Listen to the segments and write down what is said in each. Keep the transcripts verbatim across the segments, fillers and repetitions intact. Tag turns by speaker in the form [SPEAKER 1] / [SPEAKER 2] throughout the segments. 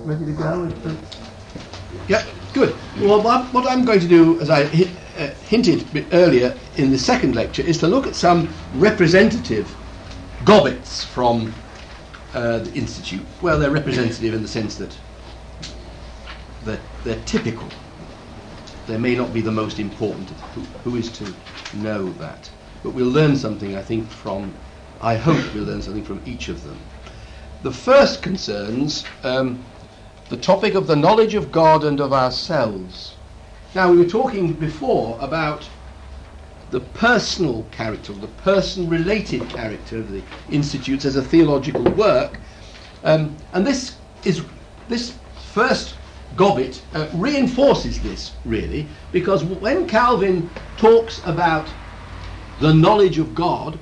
[SPEAKER 1] ready to go? Yeah, good. Well, what I'm going to do, as I hi- uh, hinted a bit earlier in the second lecture, is to look at some representative gobbets from uh, the Institute. Well, they're representative in the sense that they're, they're typical. They may not be the most important. Who, who is to know that? But we'll learn something, I think, from, I hope we'll learn something from each of them. The first concerns um, the topic of the knowledge of God and of ourselves. Now, we were talking before about the personal character, the person-related character of the Institutes as a theological work, um, and this is this first gobbet uh, reinforces this, really, because when Calvin talks about the knowledge of God,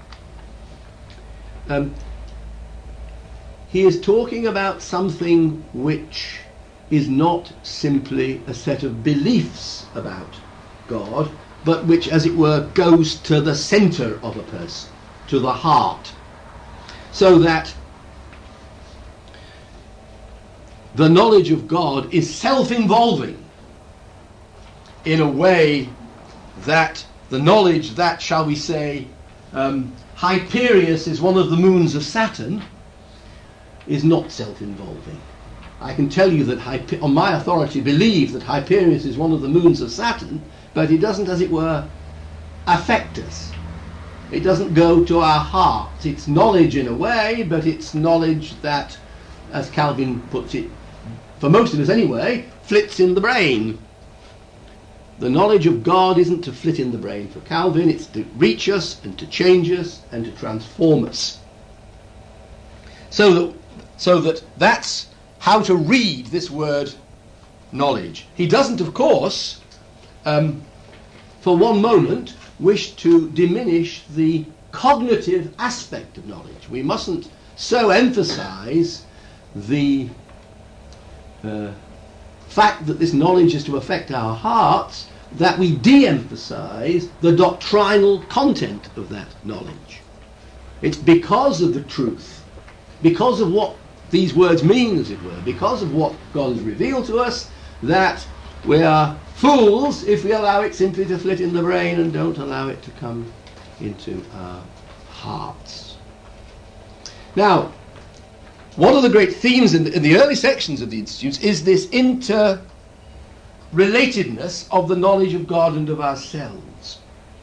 [SPEAKER 1] um, he is talking about something which is not simply a set of beliefs about God, but which, as it were, goes to the centre of a person, to the heart, so that the knowledge of God is self-involving in a way that the knowledge that, shall we say, um, Hyperius is one of the moons of Saturn, is not self-involving. I can tell you that, Hyper- on my authority, believe that Hyperius is one of the moons of Saturn, but it doesn't, as it were, affect us. It doesn't go to our hearts. It's knowledge in a way, but it's knowledge that, as Calvin puts it, for most of us anyway, flits in the brain. The knowledge of God isn't to flit in the brain for Calvin, it's to reach us and to change us and to transform us. So that, so that that's how to read this word knowledge. He doesn't, of course, um, for one moment, wish to diminish the cognitive aspect of knowledge. We mustn't so emphasize the uh, fact that this knowledge is to affect our hearts that we de-emphasize the doctrinal content of that knowledge. It's because of the truth, because of what these words mean, as it were, because of what God has revealed to us, that we are fools if we allow it simply to flit in the brain and don't allow it to come into our hearts. Now, one of the great themes in the, in the early sections of the Institutes is this interrelatedness of the knowledge of God and of ourselves.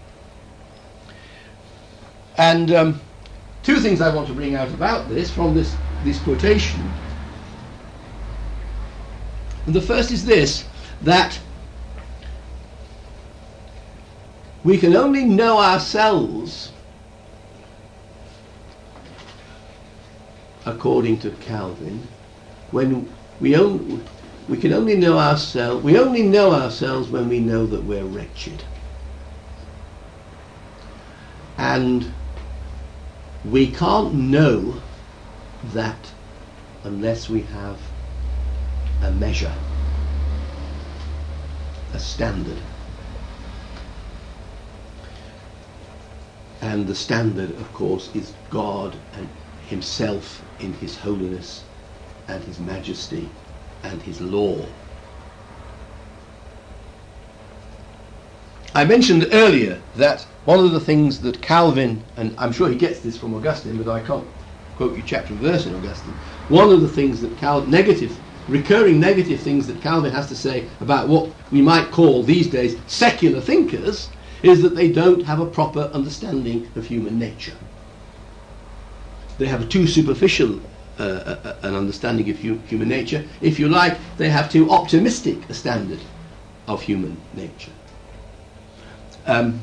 [SPEAKER 1] And um, two things I want to bring out about this from this, this quotation. And the first is this, that we can only know ourselves, according to Calvin, when we only, we can only know ourselves, we only know ourselves when we know that we're wretched. And we can't know that unless we have a measure, a standard. And the standard, of course, is God and himself in his holiness and his majesty and his law. I mentioned earlier that one of the things that Calvin, and I'm sure he gets this from Augustine, but I can't quote you chapter and verse in Augustine, one of the things that Cal- negative, recurring negative things that Calvin has to say about what we might call these days secular thinkers is that they don't have a proper understanding of human nature. They have a too superficial uh, uh, an understanding of hu- human nature. If you like, they have too optimistic a standard of human nature. Um,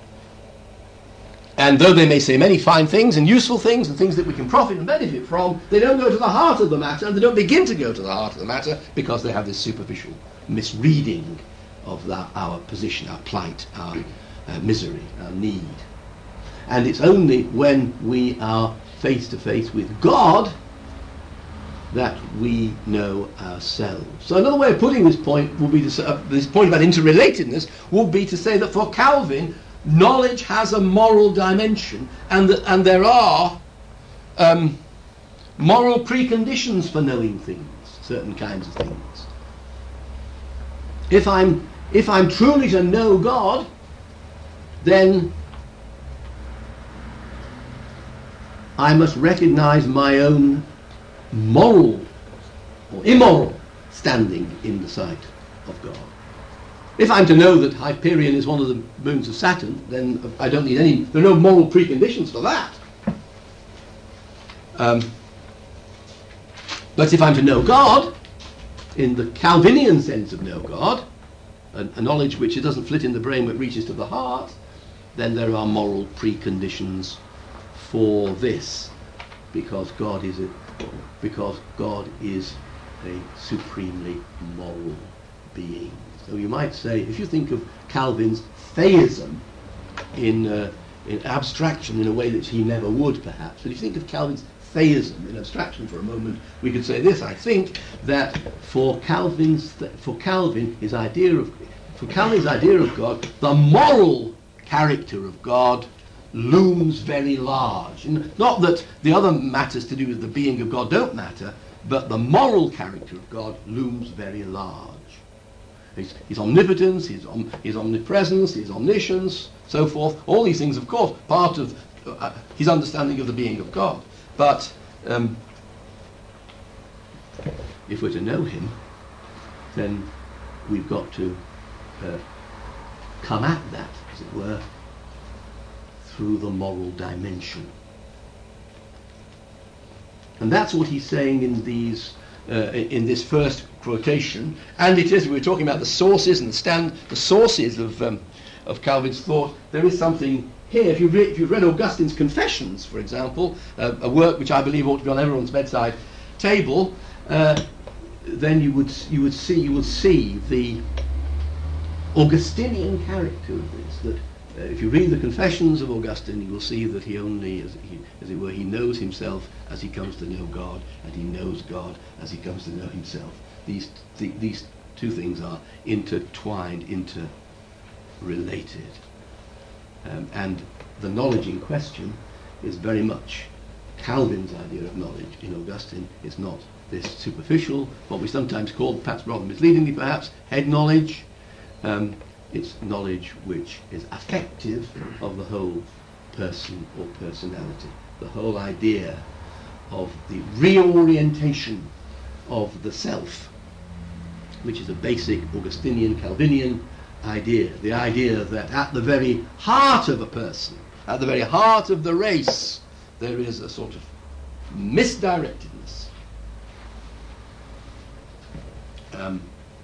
[SPEAKER 1] and though they may say many fine things and useful things and things that we can profit and benefit from, they don't go to the heart of the matter, and they don't begin to go to the heart of the matter because they have this superficial misreading of the, our position, our plight, our uh, misery, our need. And it's only when we are face to face with God that we know ourselves. So another way of putting this point will be to say, uh, this point about interrelatedness would be to say that for Calvin, knowledge has a moral dimension, and that, and there are um, moral preconditions for knowing things. certain kinds of things. If I'm if I'm truly to know God, then I must recognize my own moral or immoral standing in the sight of God. If I'm to know that Hyperion is one of the moons of Saturn, then I don't need any, there are no moral preconditions for that. Um, but if I'm to know God, in the Calvinian sense of know God, a, a knowledge which it doesn't flit in the brain but reaches to the heart, then there are moral preconditions for this, because God is a, because God is a supremely moral being. So you might say, if you think of Calvin's theism in uh, in abstraction in a way that he never would, perhaps, but if you think of Calvin's theism in abstraction for a moment, we could say this: I think that for Calvin's th- for Calvin, his idea of for Calvin's idea of God, the moral character of God looms very large. And not that the other matters to do with the being of God don't matter, but the moral character of God looms very large. His, his omnipotence, his, om, his omnipresence, his omniscience, so forth, all these things, of course, part of uh, his understanding of the being of God. But um, if we're to know him, then we've got to uh, come at that, as it were, through the moral dimension. And that's what he's saying in these uh, in this first quotation. And it is, we were talking about the sources and the stand the sources of um, of Calvin's thought. There is something here. If you've read, if you've read Augustine's Confessions, for example, uh, a work which I believe ought to be on everyone's bedside table, uh, then you would you would see you will see the Augustinian character of this. That uh, if you read the Confessions of Augustine, you will see that he only, as, he, as it were, he knows himself as he comes to know God, and he knows God as he comes to know himself. These th- these two things are intertwined, interrelated, um, and the knowledge in question is very much Calvin's idea of knowledge. In Augustine, it's not this superficial, what we sometimes call, perhaps rather misleadingly perhaps, head knowledge. Um, it's knowledge which is affective of the whole person or personality. The whole idea of the reorientation of the self, which is a basic Augustinian, Calvinian idea. The idea that at the very heart of a person, at the very heart of the race, there is a sort of misdirectedness. Um,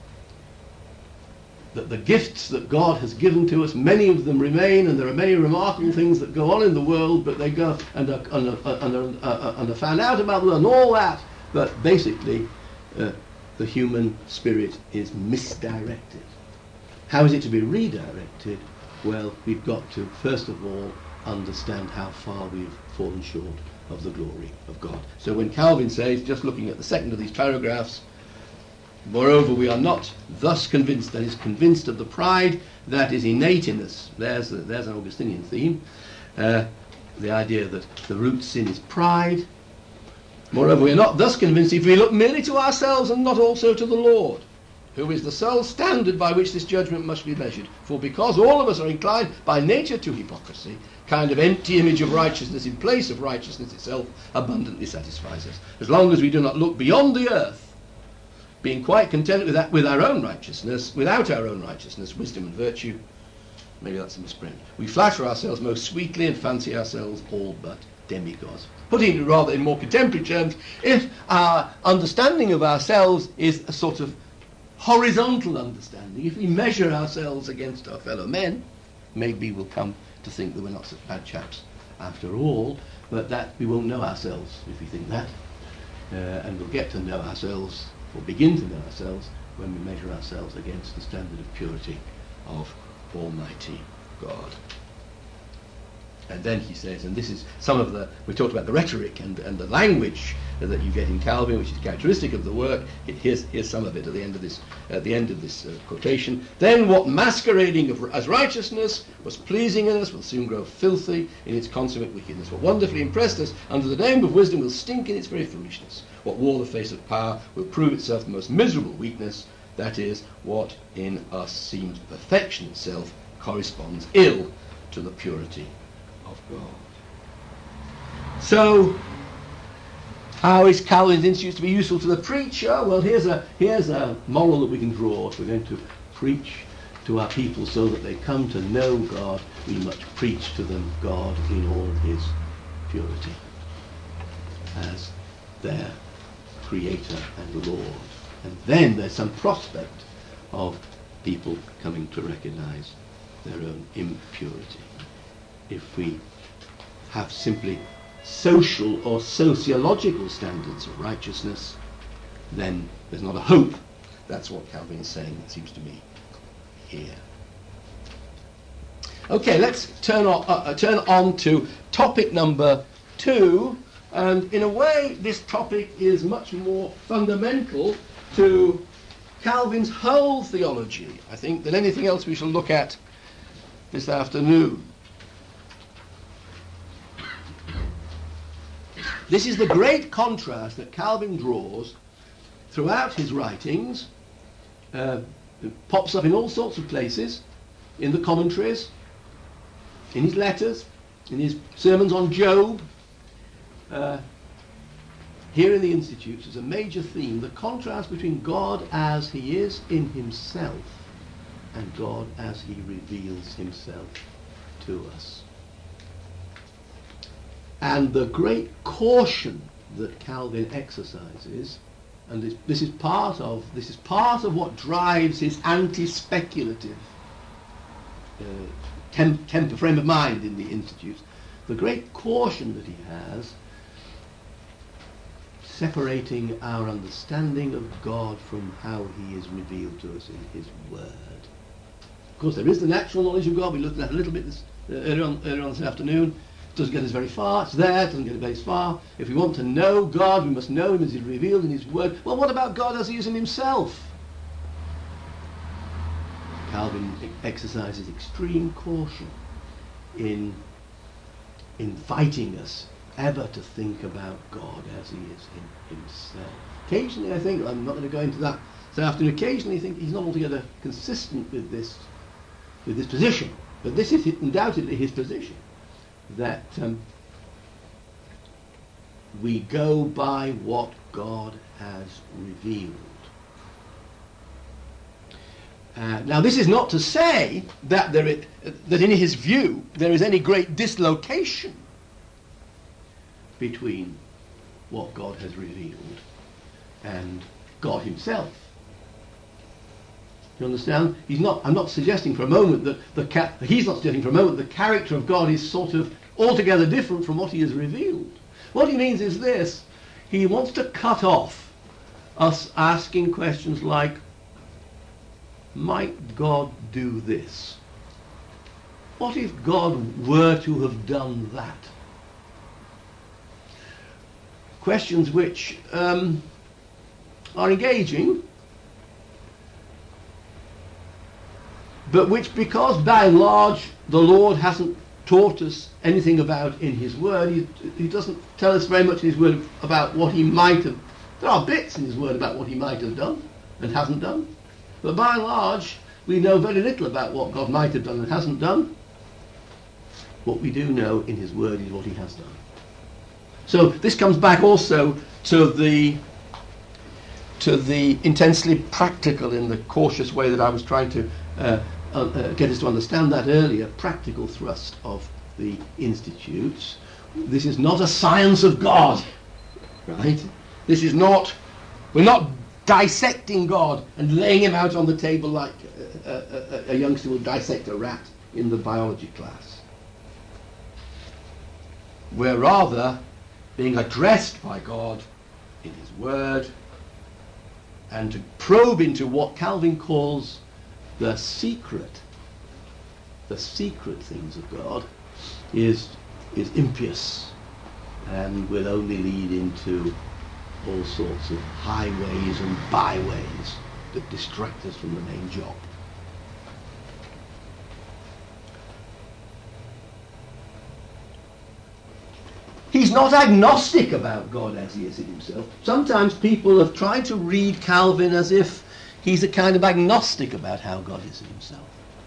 [SPEAKER 1] that the gifts that God has given to us, many of them remain, and there are many remarkable things that go on in the world, but they go and are, and are, and are, uh, and are found out about them and all that, but basically uh, the human spirit is misdirected. How is it to be redirected? Well, we've got to, first of all, understand how far we've fallen short of the glory of God. So when Calvin says, just looking at the second of these paragraphs, moreover, we are not thus convinced, that is, convinced of the pride that is innate in us. There's, a, there's an Augustinian theme. Uh, the idea that the root sin is pride. Moreover, we are not thus convinced if we look merely to ourselves and not also to the Lord, who is the sole standard by which this judgment must be measured. For because all of us are inclined by nature to hypocrisy, kind of empty image of righteousness in place of righteousness itself abundantly satisfies us. As long as we do not look beyond the earth, being quite content with that, with our own righteousness, without our own righteousness, wisdom and virtue, maybe that's a misprint, we flatter ourselves most sweetly and fancy ourselves all but demigods. Putting it rather in more contemporary terms, if our understanding of ourselves is a sort of horizontal understanding, if we measure ourselves against our fellow men, maybe we'll come to think that we're not such bad chaps after all, but that we won't know ourselves if we think that, uh, and we'll get to know ourselves, or begin to know ourselves, when we measure ourselves against the standard of purity of Almighty God. And then he says, and this is some of the, we talked about the rhetoric and, and the language that you get in Calvin, which is characteristic of the work. Here's, here's some of it at the end of this, at the end of this uh, quotation. Then what masquerading of, as righteousness was pleasing in us will soon grow filthy in its consummate wickedness. What wonderfully impressed us under the name of wisdom will stink in its very foolishness. What wore the face of power will prove itself the most miserable weakness. That is, what in us seems perfection itself corresponds ill to the purity of God. So, how is Calvin's Institutes to be useful to the preacher? Well, here's a here's a moral that we can draw. If we're going to preach to our people so that they come to know God, we must preach to them God in all his purity as their Creator and Lord. And then there's some prospect of people coming to recognize their own impurity. If we have simply social or sociological standards of righteousness, then there's not a hope. That's what Calvin is saying, it seems to me, here. Okay, let's turn on, uh, turn on to topic number two. And in a way, this topic is much more fundamental to Calvin's whole theology, I think, than anything else we shall look at this afternoon. This is the great contrast that Calvin draws throughout his writings. Uh, it pops up in all sorts of places, in the commentaries, in his letters, in his sermons on Job. Uh, here in the Institutes is a major theme, the contrast between God as he is in himself and God as he reveals himself to us. And the great caution that Calvin exercises, and this, this is part of this is part of what drives his anti-speculative uh, temp, temper frame of mind in the Institutes. The great caution that he has, separating our understanding of God from how he is revealed to us in his Word. Of course, there is the natural knowledge of God. We looked at that a little bit this, uh, earlier, on, earlier on this afternoon. It doesn't get us very far. It's there. It doesn't get us very far. If we want to know God, we must know him as he's revealed in his Word. Well, what about God as he is in himself? Calvin exercises extreme caution in inviting us ever to think about God as he is in himself. Occasionally, I think, I'm not going to go into that this afternoon, occasionally I think he's not altogether consistent with this, with this position. But this is undoubtedly his position, that um, we go by what God has revealed. Uh, now, this is not to say that, there is, that in his view there is any great dislocation between what God has revealed and God himself. You understand? He's not. I'm not suggesting for a moment that the ca- he's not suggesting for a moment the character of God is sort of altogether different from what he has revealed. What he means is this: he wants to cut off us asking questions like, might God do this? What if God were to have done that? Questions which um, are engaging, but which, because by and large the Lord hasn't taught us anything about in his Word, he, he doesn't tell us very much in his Word about what he might have. There are bits in his Word about what he might have done and hasn't done, but by and large we know very little about what God might have done and hasn't done. What we do know in his Word is what he has done. So this comes back also to the to the intensely practical, in the cautious way that I was trying to uh, uh, get us to understand that earlier, practical thrust of the Institutes. This is not a science of God, right? This is not, we're not dissecting God and laying him out on the table like a, a, a youngster will dissect a rat in the biology class. We're rather being addressed by God in his Word, and to probe into what Calvin calls the secret, the secret things of God, is is impious and will only lead into all sorts of highways and byways that distract us from the main job. He's not agnostic about God as he is in himself. Sometimes people have tried to read Calvin as if he's a kind of agnostic about how God is in himself.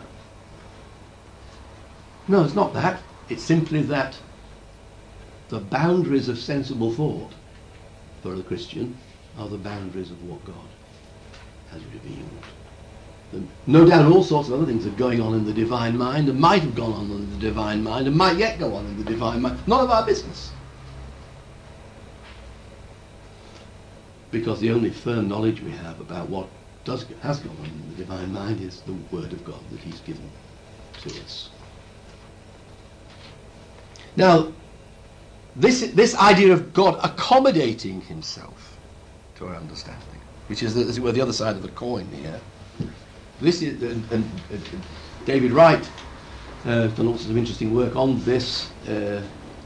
[SPEAKER 1] No, it's not that. It's simply that the boundaries of sensible thought for the Christian are the boundaries of what God has revealed. And no doubt all sorts of other things are going on in the divine mind and might have gone on in the divine mind and might yet go on in the divine mind. None of our business. Because the only firm knowledge we have about what does has gone on in the divine mind is the Word of God that he's given to us. Now, this, this idea of God accommodating himself to our understanding, which is, as it were, the other side of the coin here. This is, and, and, and David Wright uh, has done all sorts of interesting work on this. Uh,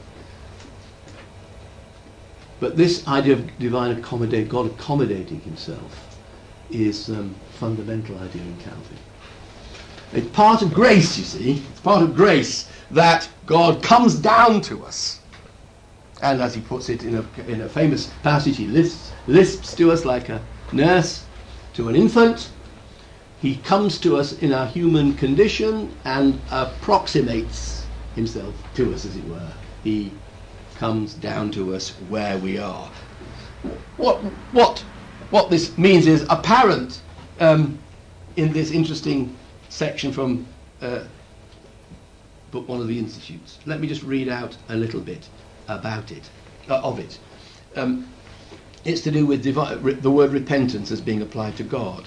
[SPEAKER 1] but this idea of divine accommodate, God accommodating himself, is a um, fundamental idea in Calvin. It's part of grace, you see. It's part of grace that God comes down to us. And as he puts it in a, in a famous passage, he lisps, lisps to us like a nurse to an infant. He comes to us in our human condition and approximates himself to us, as it were. He comes down to us where we are. What, what, what this means is apparent um, in this interesting section from uh, book one of the Institutes. Let me just read out a little bit about it, uh, of it. Um, it's to do with divi- re- the word repentance as being applied to God.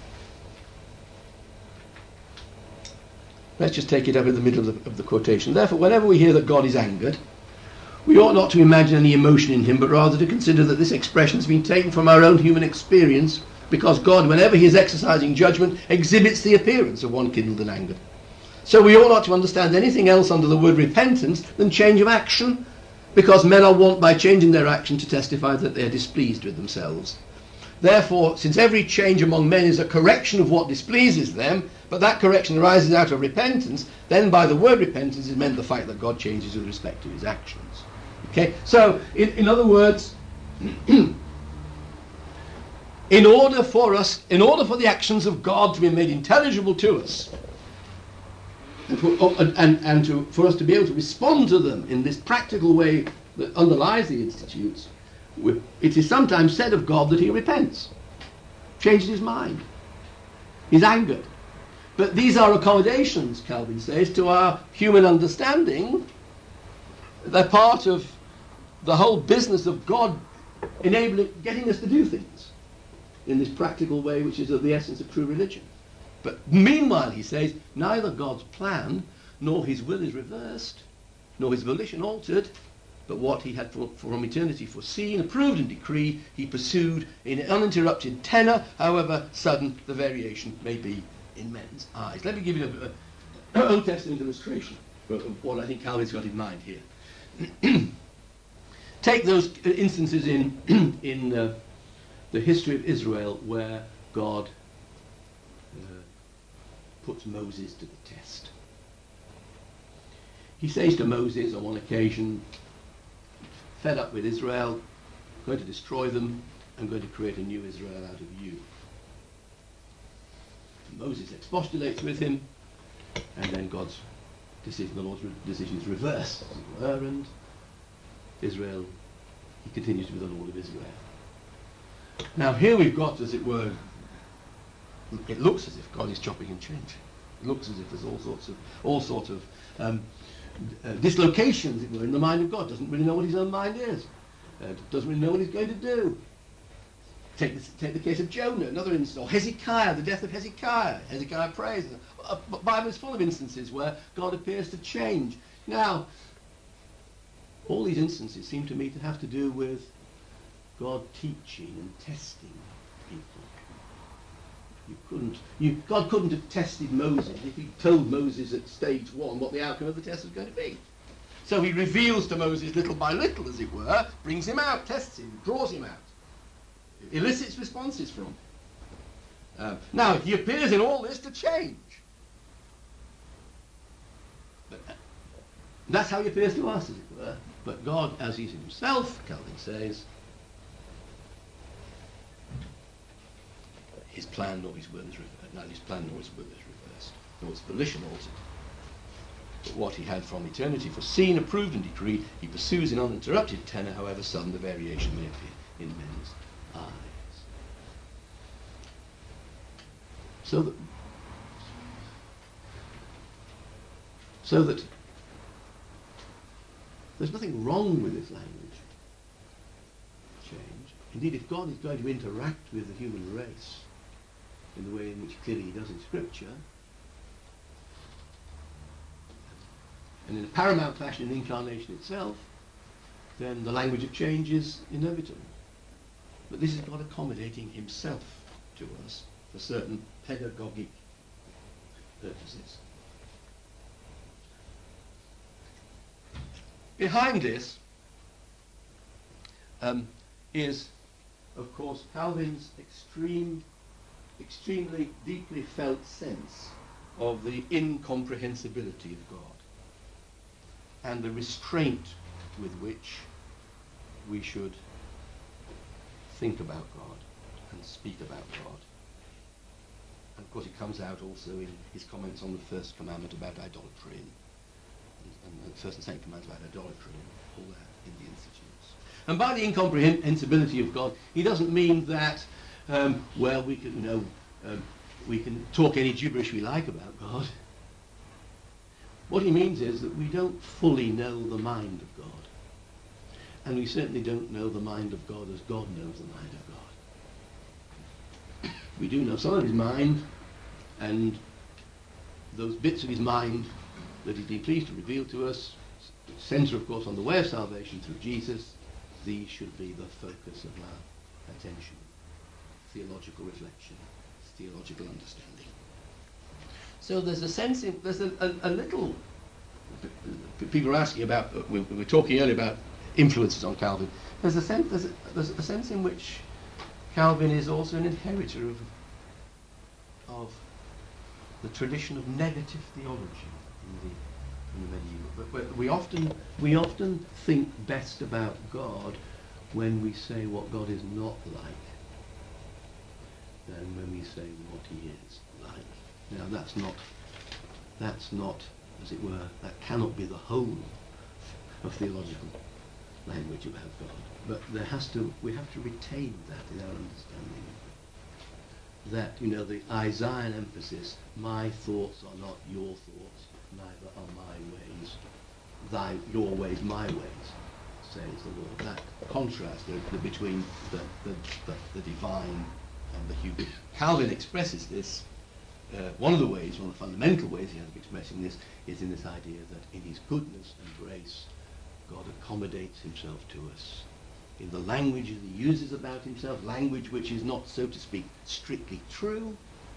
[SPEAKER 1] Let's just take it up in the middle of the, of the quotation. Therefore, whenever we hear that God is angered, we ought not to imagine any emotion in him, but rather to consider that this expression has been taken from our own human experience, because God, whenever he is exercising judgment, exhibits the appearance of one kindled and angered. So we ought not to understand anything else under the word repentance than change of action, because men are wont by changing their action to testify that they are displeased with themselves. Therefore, since every change among men is a correction of what displeases them, but that correction arises out of repentance, then by the word repentance is meant the fact that God changes with respect to his actions. Okay, so in, in other words, in order for us, in order for the actions of God to be made intelligible to us, and, for, and, and, and to, for us to be able to respond to them in this practical way that underlies the Institutes, it is sometimes said of God that he repents, changes his mind, he's angered. But these are accommodations, Calvin says, to our human understanding. They're part of the whole business of God enabling, getting us to do things in this practical way, which is of the essence of true religion. But meanwhile, he says, neither God's plan nor his will is reversed, nor his volition altered, but what he had for, from eternity foreseen, approved and decreed, he pursued in an uninterrupted tenor, however sudden the variation may be in men's eyes. Let me give you an Old Testament illustration of what I think Calvin's got in mind here. Take those instances in in uh, the history of Israel where God uh, puts Moses to the test. He says to Moses on one occasion, fed up with Israel, going to destroy them, I'm going to create a new Israel out of you. And Moses expostulates with him, and then God's decision, the Lord's decision is reversed, as it were, and Israel, he continues to be the Lord of Israel. Now here we've got, as it were, it looks as if God is chopping and changing. It looks as if there's all sorts of all sorts of um, uh, dislocations, as it were, in the mind of God. Doesn't really know what his own mind is. Uh, doesn't really know what he's going to do. Take, this, take the case of Jonah, another instance, or Hezekiah, the death of Hezekiah. Hezekiah prays. The Bible is full of instances where God appears to change. Now, all these instances seem to me to have to do with God teaching and testing people. You couldn't, you, God couldn't have tested Moses if he told Moses at stage one what the outcome of the test was going to be. So he reveals to Moses little by little, as it were, brings him out, tests him, draws him out, elicits responses from him. Um, now, he appears in all this to change. But that's how he appears to us, as it were. But God, as he's himself, Calvin says, his plan nor his will is reversed. Not his plan nor his will is reversed, nor his volition altered. But what he had from eternity foreseen, approved, and decreed, he pursues in uninterrupted tenor, however sudden the variation may appear in men's eyes. So that, so that there's nothing wrong with this language change. Indeed, if God is going to interact with the human race in the way in which clearly he does in Scripture, and in a paramount fashion in the incarnation itself, then the language of change is inevitable. But this is God accommodating himself to us for certain pedagogic purposes. Behind this um, is, of course, Calvin's extreme, extremely deeply felt sense of the incomprehensibility of God and the restraint with which we should think about God and speak about God. And of course it comes out also in his comments on the first commandment about idolatry and, and, and the first and second commandments about idolatry and all that in the Institutes. And by the incomprehensibility of God, he doesn't mean that, um, well, we can, you know, um, we can talk any gibberish we like about God. What he means is that we don't fully know the mind of God. And we certainly don't know the mind of God as God knows the mind of God. We do know some of his mind, and those bits of his mind that he's been pleased to reveal to us, centre, of course, on the way of salvation through Jesus, these should be the focus of our attention. Theological reflection, theological understanding. So there's a sense in, there's a, a, a little, people are asking about, we, we were talking earlier about influences on Calvin. There's a sense, there's a, there's a sense in which Calvin is also an inheritor of, of the tradition of negative theology in the, in the medieval. But, but we often, we often think best about God when we say what God is not like than when we say what he is like. Now that's not, that's not, as it were, that cannot be the whole of theological language about God. But there has to, we have to retain that in our understanding. That, you know, the Isaiah emphasis, my thoughts are not your thoughts, neither are my ways, thy, your ways, my ways, says the Lord. That contrast the, the, between the, the, the, the divine and the human. Calvin expresses this. Uh, one of the ways, one of the fundamental ways he has of expressing this is in this idea that in his goodness and grace, God accommodates himself to us in the language that he uses about himself, language which is not, so to speak, strictly true.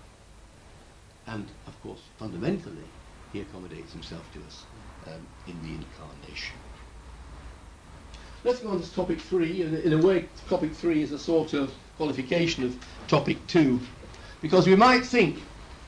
[SPEAKER 1] And, of course, fundamentally, he accommodates himself to us um, in the incarnation. Let's go on to topic three. In, in a way, topic three is a sort of qualification of topic two, because we might think,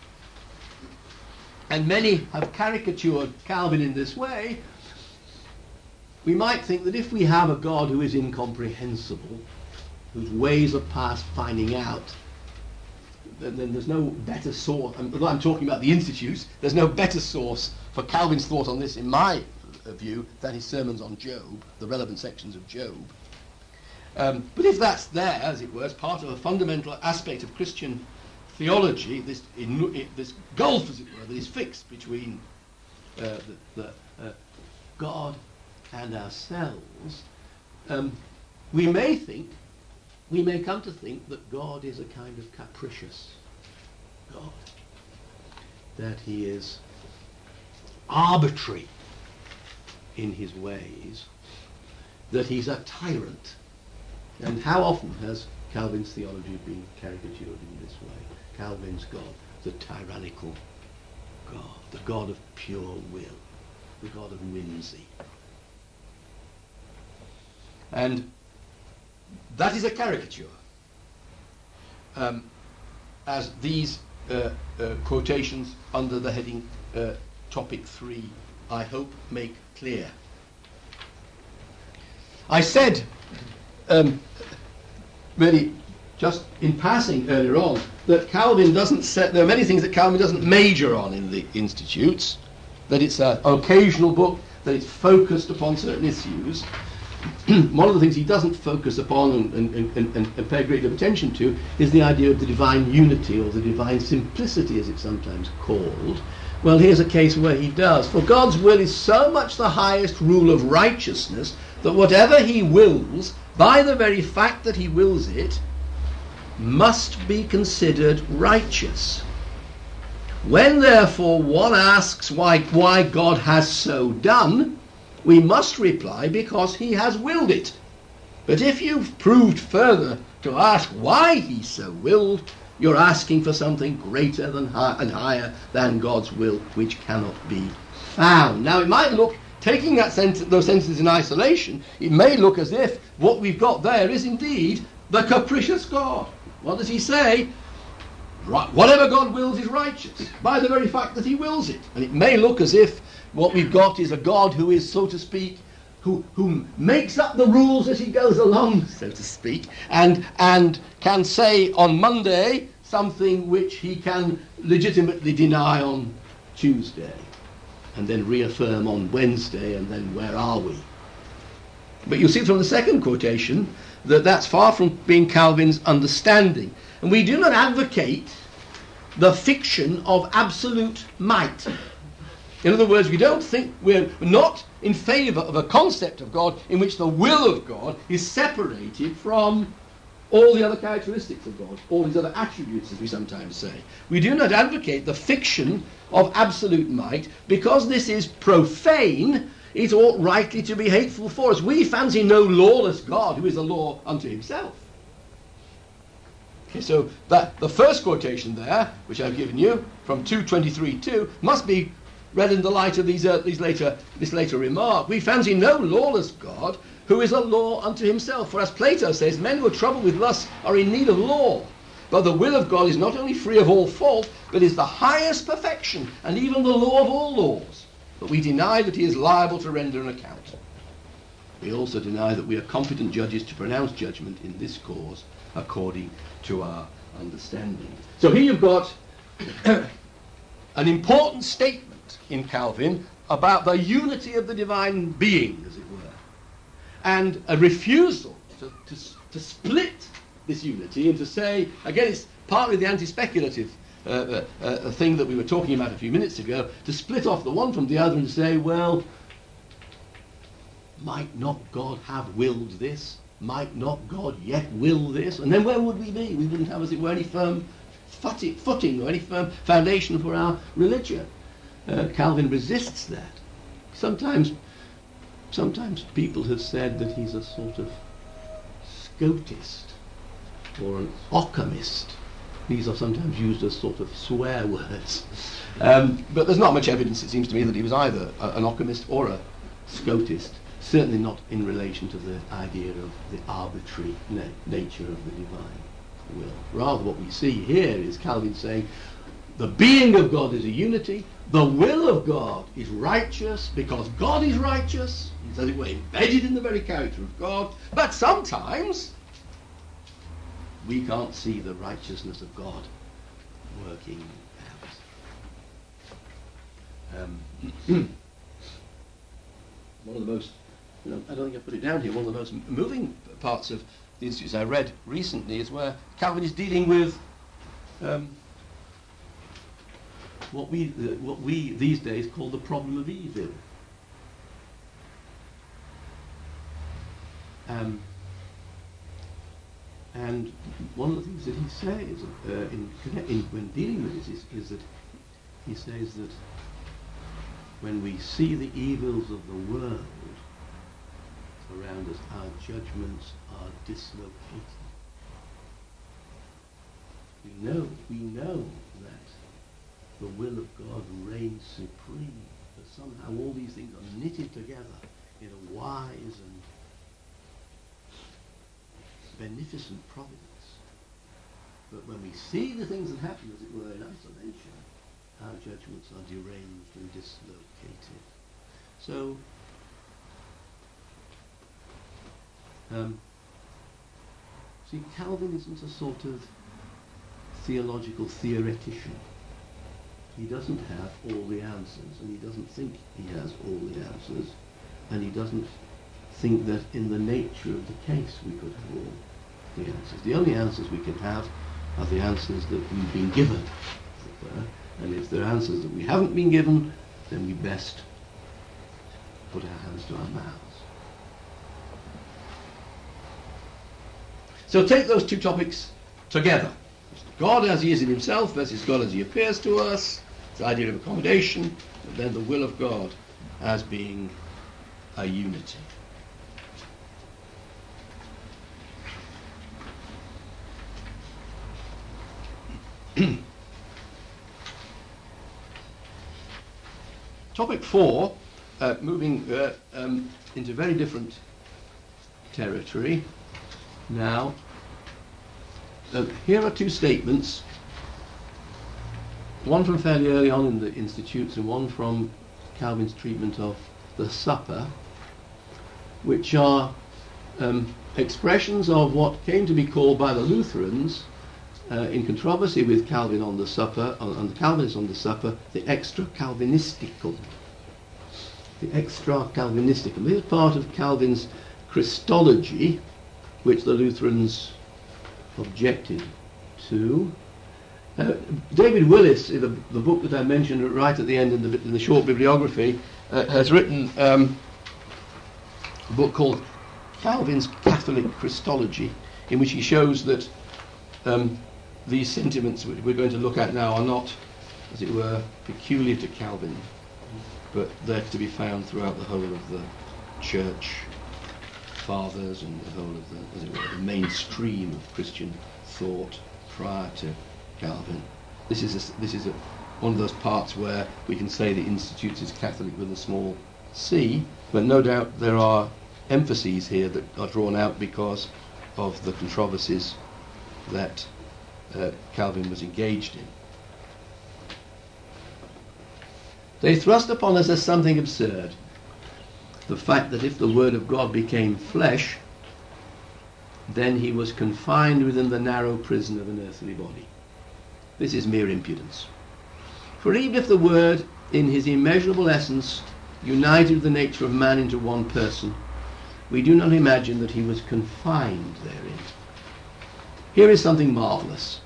[SPEAKER 1] and many have caricatured Calvin in this way, we might think that if we have a God who is incomprehensible, whose ways are past finding out, then, then there's no better source. I'm, I'm talking about the Institutes. There's no better source for Calvin's thought on this, in my view, than his sermons on Job, the relevant sections of Job. Um, but if that's there, as it were, as part of a fundamental aspect of Christian theology, this, in, this gulf, as it were, that is fixed between uh, the, the, uh, God and ourselves, um, we may think, we may come to think that God is a kind of capricious God, that he is arbitrary in his ways, that he's a tyrant. And how often has Calvin's theology being caricatured in this way. Calvin's God, the tyrannical God, the God of pure will, the God of whimsy. And that is a caricature, um, as these uh, uh, quotations under the heading uh, topic three, I hope, make clear. I said, um, really, just in passing earlier on, that Calvin doesn't set, there are many things that Calvin doesn't major on in the Institutes, that it's a, an occasional book, that it's focused upon certain issues. One of the things he doesn't focus upon and, and, and, and pay a great deal of attention to is the idea of the divine unity, or the divine simplicity as it's sometimes called. Well, here's a case where he does. For God's will is so much the highest rule of righteousness that whatever he wills, by the very fact that he wills it, must be considered righteous. When therefore one asks why, why God has so done, we must reply, because he has willed it. But if you've proved further to ask why he so willed, you're asking for something greater than high, and higher than God's will, which cannot be found. Now it might look, taking that sentence, those sentences in isolation, it may look as if what we've got there is indeed the capricious God. What does he say? Right, whatever God wills is righteous, by the very fact that he wills it. And it may look as if what we've got is a God who is, so to speak, who, who makes up the rules as he goes along, so to speak, and, and can say on Monday something which he can legitimately deny on Tuesday, and then reaffirm on Wednesday, and then where are we? But you'll see from the second quotation that that's far from being Calvin's understanding. And we do not advocate the fiction of absolute might. In other words, we don't think, we're not in favour of a concept of God in which the will of God is separated from all the other characteristics of God, all these other attributes, as we sometimes say. We do not advocate the fiction of absolute might, because this is profane. It ought rightly to be hateful for us. We fancy no lawless God who is a law unto himself. Okay, so that the first quotation there, which I've given you, from two twenty-three two, must be read in the light of these, uh, these later, this later remark. We fancy no lawless God who is a law unto himself. For as Plato says, men who are troubled with lust are in need of law. But the will of God is not only free of all fault, but is the highest perfection, and even the law of all laws. But we deny that he is liable to render an account. We also deny that we are competent judges to pronounce judgment in this cause according to our understanding. So here you've got an important statement in Calvin about the unity of the divine being, as it were, and a refusal to, to, to split this unity and to say, again, it's partly the anti-speculative uh, uh, uh, thing that we were talking about a few minutes ago, to split off the one from the other and to say, well, might not God have willed this? Might not God yet will this? And then where would we be? We wouldn't have, as it were, any firm footing or any firm foundation for our religion. Uh, Calvin resists that. Sometimes, sometimes people have said that he's a sort of scotist or an occamist. These are sometimes used as sort of swear words. Um, but there's not much evidence, it seems to me, that he was either a, an occamist or a scotist. Certainly not in relation to the idea of the arbitrary na- nature of the divine will. Rather, what we see here is Calvin saying the being of God is a unity, the will of God is righteous because God is righteous, it's as it were embedded in the very character of God, but sometimes we can't see the righteousness of God working out. Um, one of the most You know, I don't think I put it down here. One of the most moving parts of the Institutes I read recently is where Calvin is dealing with um, what we uh, what we these days call the problem of evil. Um, and one of the things that he says uh, in, in when dealing with this is, is that he says that when we see the evils of the world around us, our judgments are dislocated. We know, we know that the will of God reigns supreme, that somehow all these things are knitted together in a wise and beneficent providence. But when we see the things that happen, as it were, in isolation, our judgments are deranged and dislocated. So, um, see, Calvin isn't a sort of theological theoretician. He doesn't have all the answers, and he doesn't think he has all the answers, and he doesn't think that in the nature of the case we could have all the answers. The only answers we can have are the answers that we've been given, as it were. And if there are answers that we haven't been given, then we best put our hands to our mouths. So take those two topics together. God as he is in himself versus God as he appears to us, the idea of accommodation, and then the will of God as being a unity. Topic four, uh, moving uh, um, into very different territory. Now, uh, here are two statements, one from fairly early on in the Institutes and one from Calvin's treatment of the Supper, which are um, expressions of what came to be called by the Lutherans, Uh, in controversy with Calvin on the Supper, on, on the Calvinists on the Supper, the extra-Calvinistical. The extra-Calvinistical. This is part of Calvin's Christology, which the Lutherans objected to. Uh, David Willis, in the, the book that I mentioned right at the end in the, in the short bibliography, uh, has written um, a book called Calvin's Catholic Christology, in which he shows that um, these sentiments which we're going to look at now are not, as it were, peculiar to Calvin, but they're to be found throughout the whole of the church fathers and the whole of the, as it were, the mainstream of Christian thought prior to Calvin. This is a, this is a, one of those parts where we can say the Institutes is Catholic with a small c, but no doubt there are emphases here that are drawn out because of the controversies that uh, Calvin was engaged in. They thrust upon us as something absurd the fact that if the Word of God became flesh, then he was confined within the narrow prison of an earthly body. This is mere impudence. For even if the Word, in his immeasurable essence, united the nature of man into one person, we do not imagine that he was confined therein. Here is something marvellous.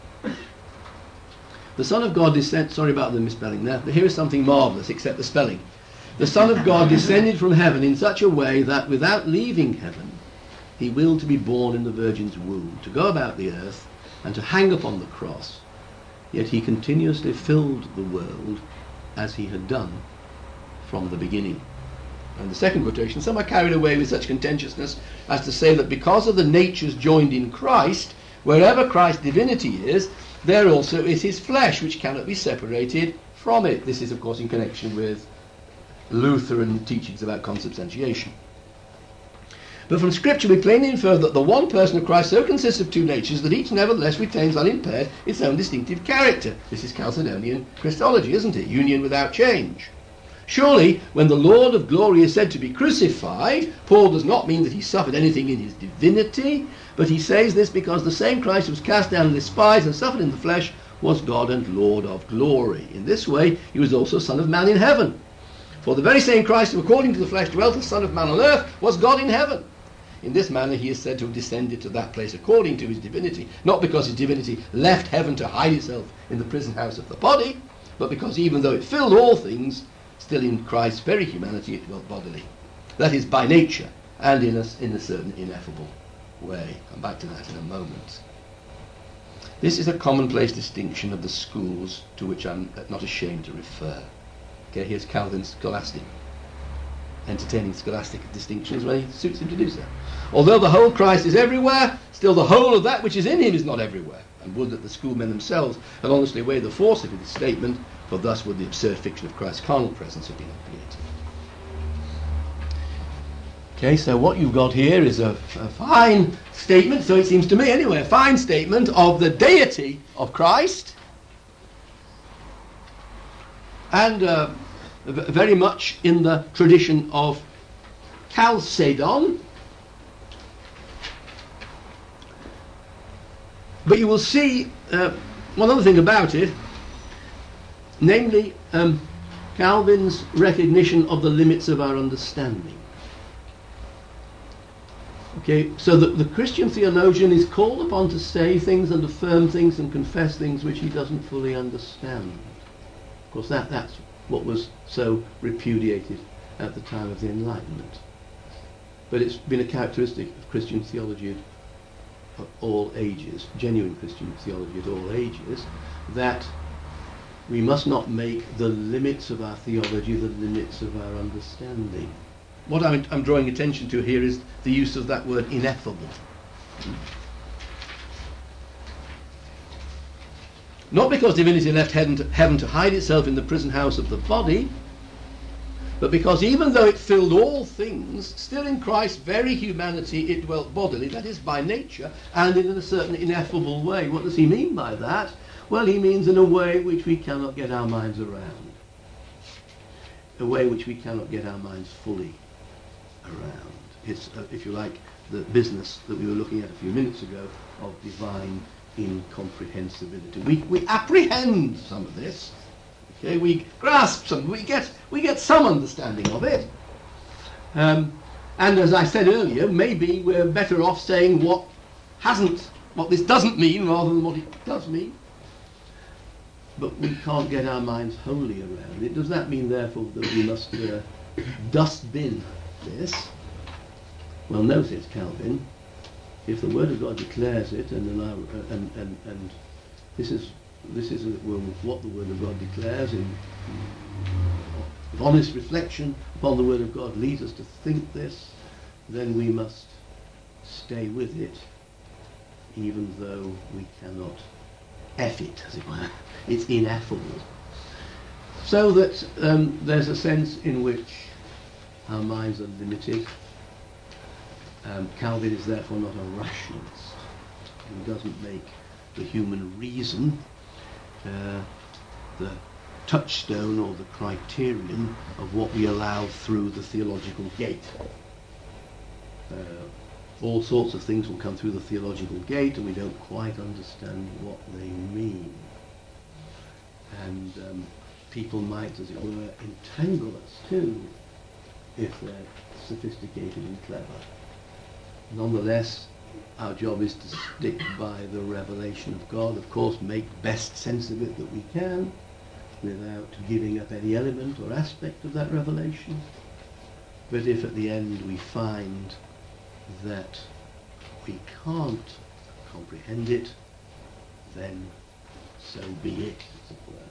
[SPEAKER 1] The Son of God descended, sorry about the misspelling there, but here is something marvellous, except the spelling. The Son of God descended from heaven in such a way that without leaving heaven, he willed to be born in the Virgin's womb, to go about the earth, and to hang upon the cross. Yet he continuously filled the world as he had done from the beginning. And the second quotation, some are carried away with such contentiousness as to say that because of the natures joined in Christ, wherever Christ's divinity is, there also is his flesh, which cannot be separated from it. This is, of course, in connection with Lutheran teachings about consubstantiation. But from Scripture we plainly infer that the one person of Christ so consists of two natures that each nevertheless retains unimpaired its own distinctive character. This is Chalcedonian Christology, isn't it? Union without change. Surely, when the Lord of glory is said to be crucified, Paul does not mean that he suffered anything in his divinity, but he says this because the same Christ who was cast down and despised and suffered in the flesh was God and Lord of glory. In this way, he was also Son of Man in heaven. For the very same Christ who according to the flesh dwelt as Son of Man on earth was God in heaven. In this manner he is said to have descended to that place according to his divinity, not because his divinity left heaven to hide itself in the prison house of the body, but because even though it filled all things, still in Christ's very humanity it dwelt bodily. That is, by nature, and in a, in a certain ineffable way. Come back to that in a moment. This is a commonplace distinction of the schools to which I'm not ashamed to refer. Okay, here's Calvin's scholastic entertaining scholastic distinctions when it suits him to do so. Although the whole Christ is everywhere, still the whole of that which is in him is not everywhere. And would that the schoolmen themselves had honestly weighed the force of this statement, for thus would the absurd fiction of Christ's carnal presence have been obviated. Okay, so what you've got here is a, a fine statement, so it seems to me anyway, a fine statement of the deity of Christ, and uh, v- very much in the tradition of Chalcedon. But you will see uh, one other thing about it, namely um, Calvin's recognition of the limits of our understanding. Okay, so the, the Christian theologian is called upon to say things and affirm things and confess things which he doesn't fully understand. Of course, that, that's what was so repudiated at the time of the Enlightenment. But it's been a characteristic of Christian theology at all ages, genuine Christian theology at all ages, that we must not make the limits of our theology the limits of our understanding. What I'm, I'm drawing attention to here is the use of that word ineffable. Not because divinity left heaven to, heaven to hide itself in the prison house of the body, but because even though it filled all things, still in Christ's very humanity it dwelt bodily, that is by nature, and in a certain ineffable way. What does he mean by that? Well, he means in a way which we cannot get our minds around. A way which we cannot get our minds fully around. It's, uh, if you like, the business that we were looking at a few minutes ago of divine incomprehensibility. We, we apprehend some of this. Okay, we grasp some, we get, we get some understanding of it. Um, and as I said earlier, maybe we're better off saying what hasn't, what this doesn't mean rather than what it does mean. But we can't get our minds wholly around it. Does that mean, therefore, that we must uh, dustbin this? Well, no, says Calvin, if the Word of God declares it, and and and, and, and this is this is well, what the Word of God declares, in if honest reflection upon the Word of God leads us to think this, then we must stay with it, even though we cannot F it, as it were. It's ineffable. So that um, there's a sense in which our minds are limited. Um, Calvin is therefore not a rationalist. He doesn't make the human reason uh, the touchstone or the criterion of what we allow through the theological gate. Uh, all sorts of things will come through the theological gate and we don't quite understand what they mean. And um, people might, as it were, entangle us too if they're sophisticated and clever. Nonetheless, our job is to stick by the revelation of God, of course, make best sense of it that we can, without giving up any element or aspect of that revelation. But if at the end we find that we can't comprehend it, then so be it, as it were.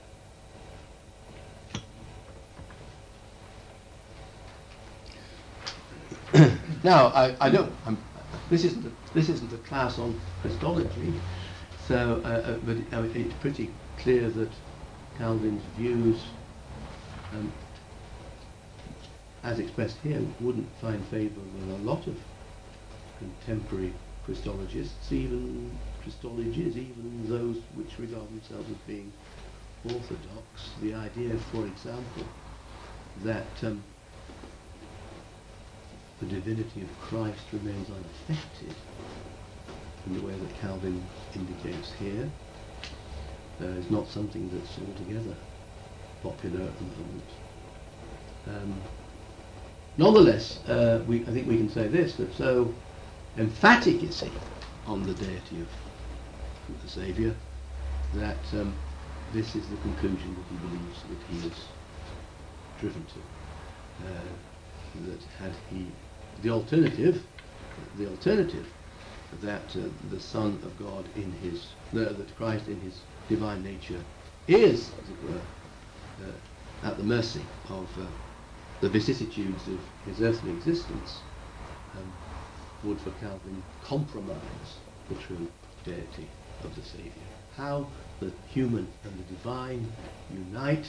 [SPEAKER 1] Now, I, I don't. I'm, this isn't a, this isn't a class on Christology, so uh, uh, but uh, it's pretty clear that Calvin's views, um, as expressed here, wouldn't find favour with a lot of contemporary Christologists, even Christologies, even those which regard themselves as being orthodox. The idea, for example, that um, the divinity of Christ remains unaffected in the way that Calvin indicates here uh, is not something that's altogether popular at the moment. Um, nonetheless, uh, we, I think we can say this, that so emphatic is he on the deity of the Saviour that um, this is the conclusion that he believes that he is driven to. Uh, that had he the alternative, the alternative that uh, the Son of God in his, uh, that Christ in his divine nature is, as it were, uh, at the mercy of uh, the vicissitudes of his earthly existence um, would for Calvin compromise the true deity of the Saviour. How the human and the divine unite,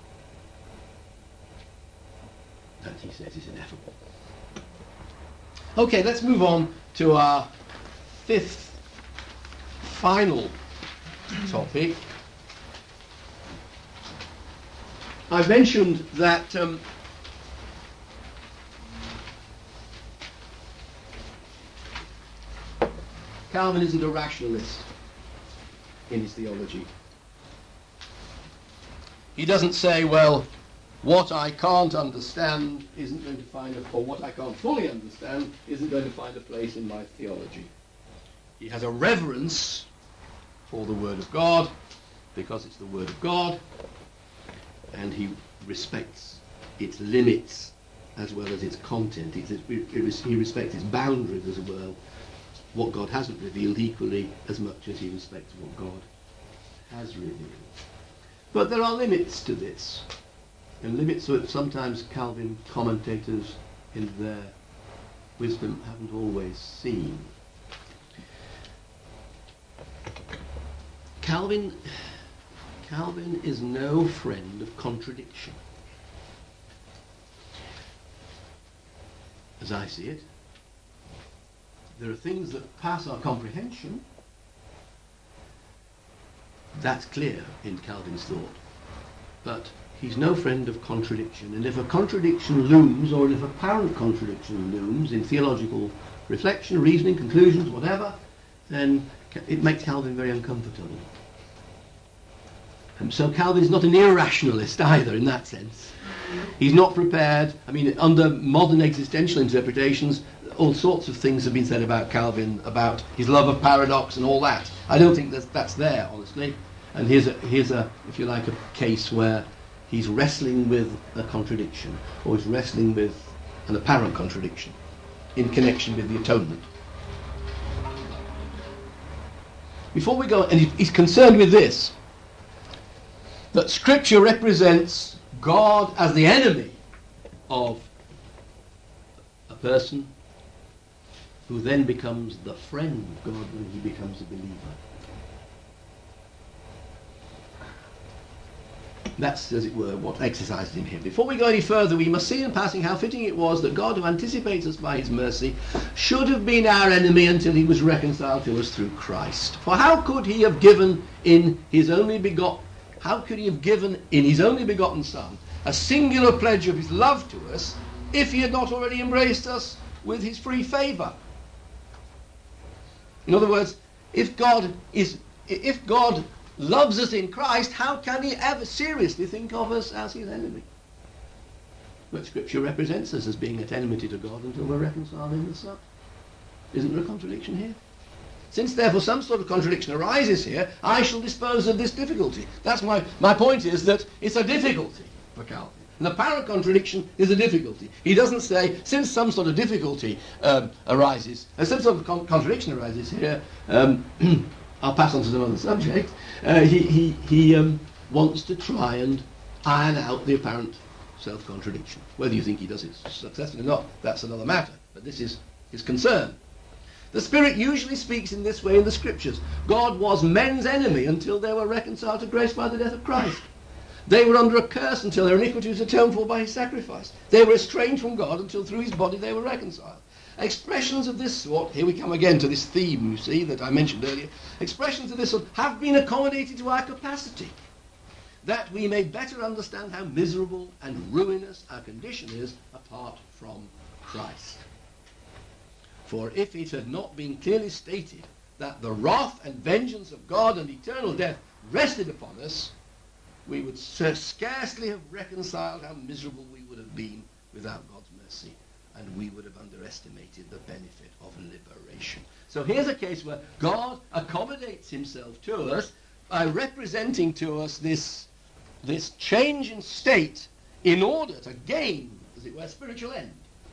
[SPEAKER 1] that he says is ineffable. Okay, let's move on to our fifth, final topic. I mentioned that um, Calvin isn't a rationalist in his theology. He doesn't say, well, what I can't understand isn't going to find a, or what I can't fully understand isn't going to find a place in my theology. He has a reverence for the Word of God because it's the Word of God, and he respects its limits as well as its content. It's, it, it, he respects its boundaries as well. What God hasn't revealed equally as much as he respects what God has revealed. But there are limits to this, and limits that sometimes Calvin commentators in their wisdom haven't always seen. Calvin, Calvin is no friend of contradiction, as I see it. There are things that pass our comprehension. That's clear in Calvin's thought. But he's no friend of contradiction. And if a contradiction looms, or if apparent contradiction looms in theological reflection, reasoning, conclusions, whatever, then it makes Calvin very uncomfortable. And so Calvin is not an irrationalist either in that sense. He's not prepared. I mean, under modern existential interpretations, all sorts of things have been said about Calvin, about his love of paradox and all that. I don't think that's, that's there, honestly. And here's, a, here's a, if you like, a case where he's wrestling with a contradiction, or he's wrestling with an apparent contradiction in connection with the atonement. Before we go, and he's concerned with this, that Scripture represents God as the enemy of a person who then becomes the friend of God when he becomes a believer. That's, as it were, what exercises in him. Before we go any further, we must see in passing how fitting it was that God, who anticipates us by his mercy, should have been our enemy until he was reconciled to us through Christ. For how could he have given in his only begotten, how could he have given in his only begotten Son a singular pledge of his love to us if he had not already embraced us with his free favour? In other words, if God is, if God loves us in Christ, how can he ever seriously think of us as his enemy? But Scripture represents us as being at enmity to God until we're reconciled in the Son. Isn't there a contradiction here? Since therefore some sort of contradiction arises here, I shall dispose of this difficulty. That's my, my point is that it's a difficulty for Calvin. An apparent contradiction is a difficulty. He doesn't say, since some sort of difficulty um, arises, uh, some sort of con- contradiction arises here, um, I'll pass on to some other subject. Uh, he he, he um, wants to try and iron out the apparent self-contradiction. Whether you think he does it successfully or not, that's another matter. But this is his concern. The Spirit usually speaks in this way in the Scriptures. God was men's enemy until they were reconciled to grace by the death of Christ. They were under a curse until their iniquity was atoned for by his sacrifice. They were estranged from God until through his body they were reconciled. Expressions of this sort, here we come again to this theme, you see, that I mentioned earlier. Expressions of this sort have been accommodated to our capacity, that we may better understand how miserable and ruinous our condition is apart from Christ. For if it had not been clearly stated that the wrath and vengeance of God and eternal death rested upon us, we would scarcely have reconciled how miserable we would have been without God's mercy, and we would have underestimated the benefit of liberation. So here's a case where God accommodates himself to us by representing to us this, this change in state in order to gain, as it were, spiritual end.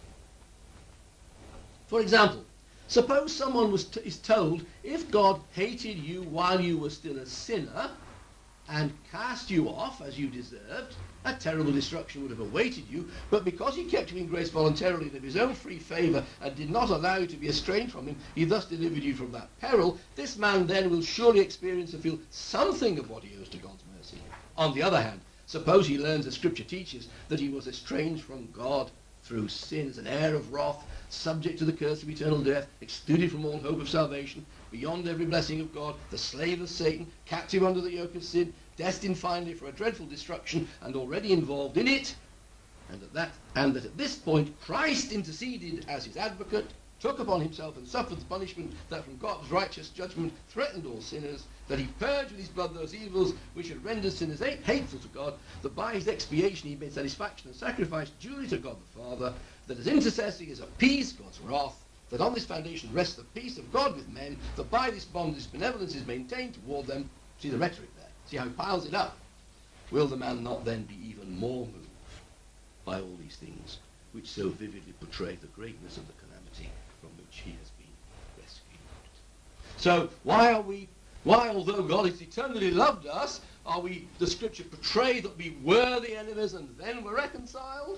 [SPEAKER 1] For example, suppose someone was t- is told, if God hated you while you were still a sinner, and cast you off as you deserved, a terrible destruction would have awaited you. But because he kept you in grace voluntarily and of his own free favour, and did not allow you to be estranged from him, he thus delivered you from that peril. This man then will surely experience and feel something of what he owes to God's mercy. On the other hand, suppose he learns, as Scripture teaches, that he was estranged from God through sin, as an heir of wrath, subject to the curse of eternal death, excluded from all hope of salvation, beyond every blessing of God, the slave of Satan, captive under the yoke of sin, destined finally for a dreadful destruction, and already involved in it, and, at that, and that at this point Christ interceded as his advocate, took upon himself and suffered the punishment that from God's righteous judgment threatened all sinners, that he purged with his blood those evils which had rendered sinners hateful to God, that by his expiation he made satisfaction and sacrifice duly to God the Father, that as intercessor he has appeased God's wrath, that on this foundation rests the peace of God with men, that by this bond his benevolence is maintained toward them. See the rhetoric there. See how he piles it up. Will the man not then be even more moved by all these things which so vividly portray the greatness of the calamity from which he has been rescued? So why are we, why although God has eternally loved us, are we, the Scripture portray that we were the enemies and then were reconciled?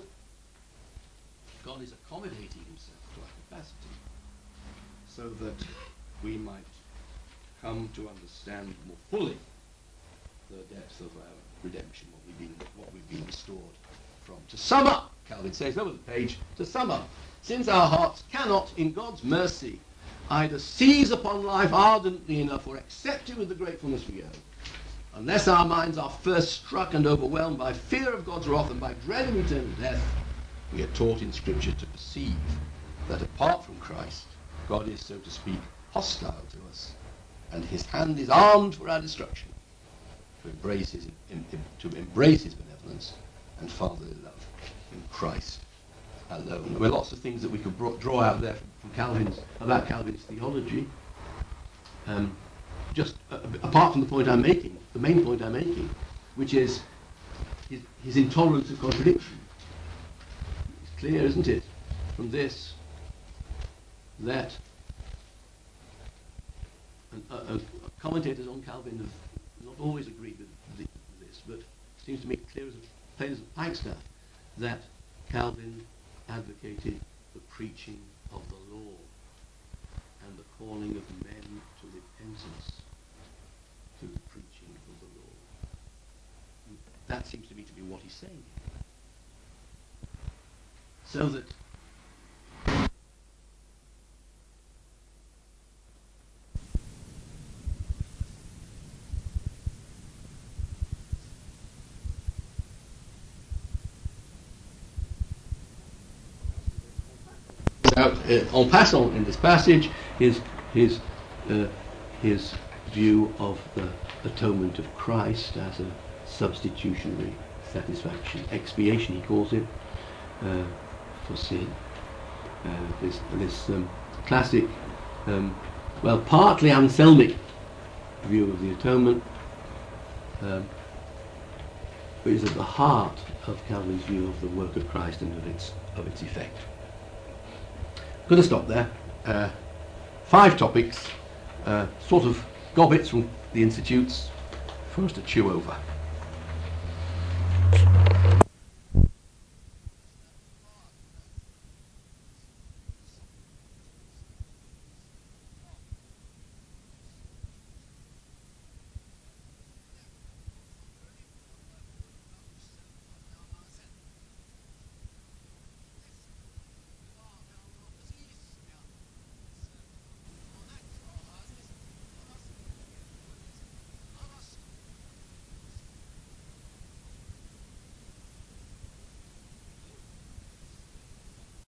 [SPEAKER 1] God is accommodating himself to our capacity so that we might come to understand more fully the depth of our redemption, what we've been, what we've been restored from. To sum up, Calvin says over the page, to sum up, since our hearts cannot, in God's mercy, either seize upon life ardently enough or accept it with the gratefulness we owe, unless our minds are first struck and overwhelmed by fear of God's wrath and by dread of eternal death, we are taught in Scripture to perceive that apart from Christ, God is, so to speak, hostile to us, and his hand is armed for our destruction, to embrace his, in, in, to embrace his benevolence and fatherly love in Christ alone. There are lots of things that we could bro- draw out there from, from Calvin's, about Calvin's theology. Um, just uh, apart from the point I'm making, the main point I'm making, which is his, his intolerance of contradiction. It's clear, isn't it, from this, that and, uh, uh, commentators on Calvin have not always agreed with the, this, but it seems to me clear as a, plain as a pikestaff that Calvin advocated the preaching of the law and the calling of men to repentance through the preaching of the law. And that seems to me to be what he's saying. So that out uh, en passant in this passage is his uh, his view of the atonement of Christ as a substitutionary satisfaction, expiation he calls it, uh, for sin. Uh, this this um, classic, um, well, partly Anselmic view of the atonement, um, but is at the heart of Calvin's view of the work of Christ and of its of its effect. I'm going to stop there. Uh, five topics, uh, sort of gobbets from the Institutes for us to chew over.